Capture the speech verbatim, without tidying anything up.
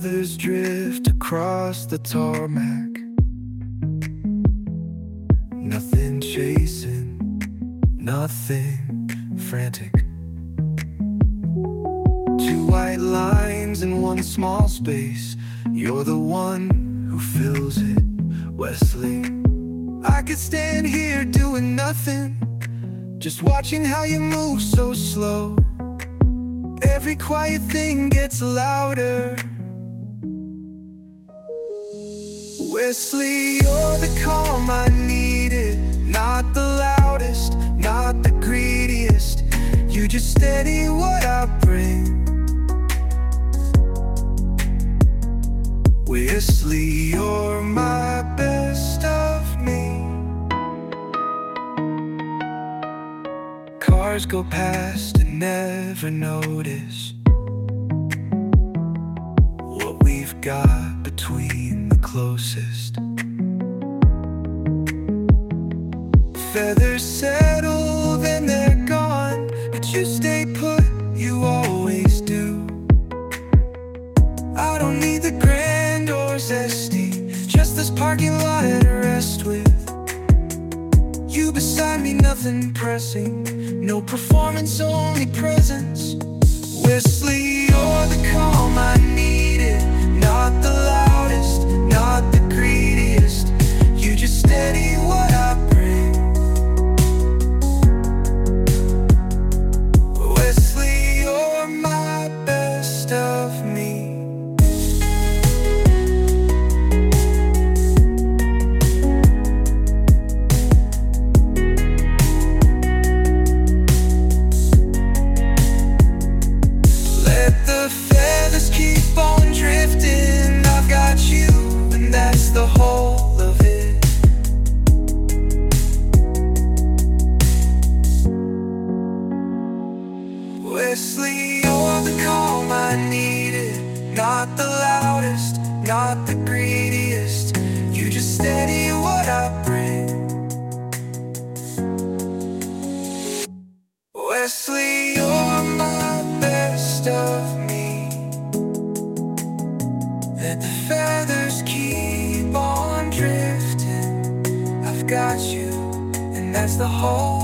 feathers drift across the tarmac. Nothing chasing, nothing frantic. Two white lines in one small space. You're the one who fills it, Wesley. I could stand here doing nothing, just watching how you move so slow. Every quiet thing gets louder. Wesley, you're the calm I needed. Not the loudest, not the greediest. You just steady what I bring. Wesley, you're my best of me. Cars go past and never notice what we've got between the closest. Feathers settle, then they're gone, but you stay put, you always do. I don't need the grand or zesty, just this parking lot to rest with. You beside me, nothing pressing, no performance, only presence. Wesley, you're the calm I needed. Not the loudest, not the greediest. You just steady what I bring. Wesley, you're my best of me. The whole of it. Wesley, you're the calm I needed. Not the loudest, not the greediest. You just steady what I bring. Wesley, you're my best of me. Let the feathers keep on drifting. I've got you, and that's the whole